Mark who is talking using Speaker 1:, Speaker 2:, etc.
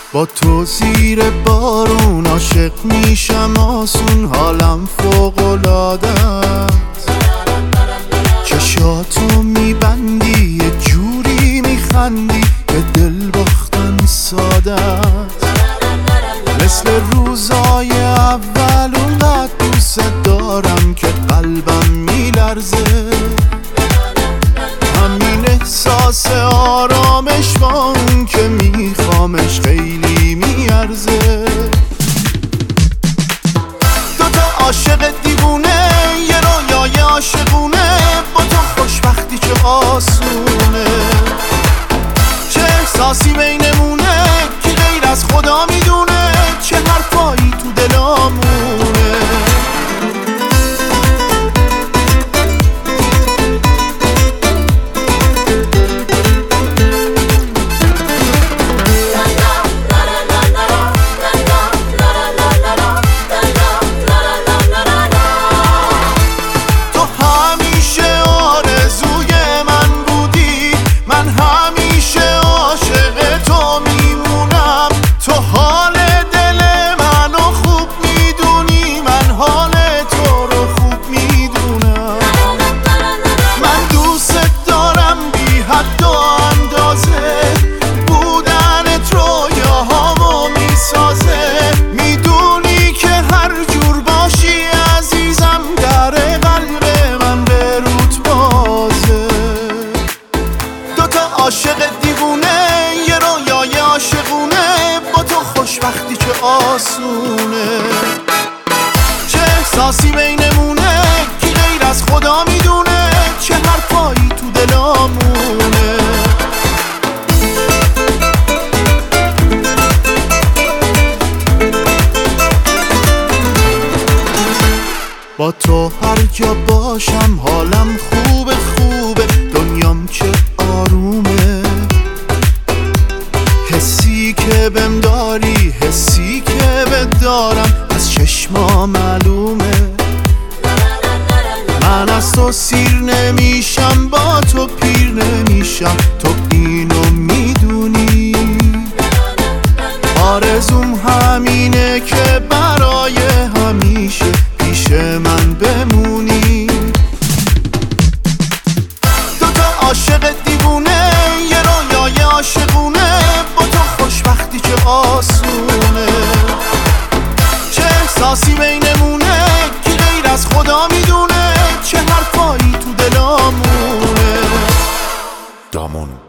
Speaker 1: با تو زیر بارون عاشق میشم آسون، حالم فوق‌العاده است. چشاتو میبندی یه جوری میخندی که دل باختن ساده است. مثل روزای اول اونقدر دوست دارم که قلبم میلرزه. همین احساس آرامش با اون که میخوامش خیلی میارزه. دوتا عاشق دیوونه یه رویای عاشقونه، با تو خوشبختی چه آسونه. چه احساسی بینمونه که غیر از خدا میدونه، چه حرفایی تو دلامونه. عاشق دیوونه یه رویای عاشقونه، با تو خوشبختی چه آسونه. چه احساسی بینمونه که غیر از خدا میدونه، چه حرفایی تو دلامونه. با تو هر جا باشم حالم خوبه خوبه، دنیام چه آرومه. حسی که بهم داری حسی که بدارم از چشما معلومه. من از تو سیر نمیشم با تو پیر نمیشم، تو اینو میدونی. آرزوم همینه که برای همیشه پیش من بمونی. دوتا عاشق دیوونه یه رویای عاشقونه، با تو خوشبختی چه آسونه. چه احساسی بینمونه که غیر از خدا میدونه، چه حرفایی تو دلامونه. دامون